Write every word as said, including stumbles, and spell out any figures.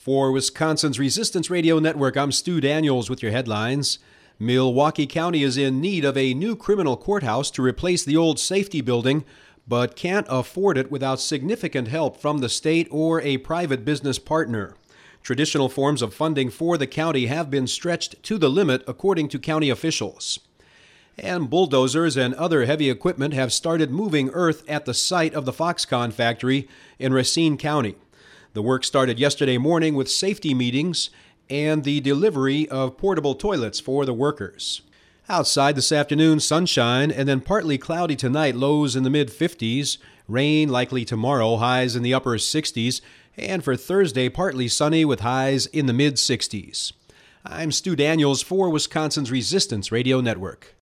For Wisconsin's Resistance Radio Network, I'm Stu Daniels with your headlines. Milwaukee County is in need of a new criminal courthouse to replace the old safety building, but can't afford it without significant help from the state or a private business partner. Traditional forms of funding for the county have been stretched to the limit, according to county officials. And bulldozers and other heavy equipment have started moving earth at the site of the Foxconn factory in Racine County. The work started yesterday morning with safety meetings and the delivery of portable toilets for the workers. Outside this afternoon, sunshine and then partly cloudy tonight, lows in the mid-fifties. Rain likely tomorrow, highs in the upper sixties. And for Thursday, partly sunny with highs in the mid-sixties. I'm Stu Daniels for Wisconsin's Resistance Radio Network.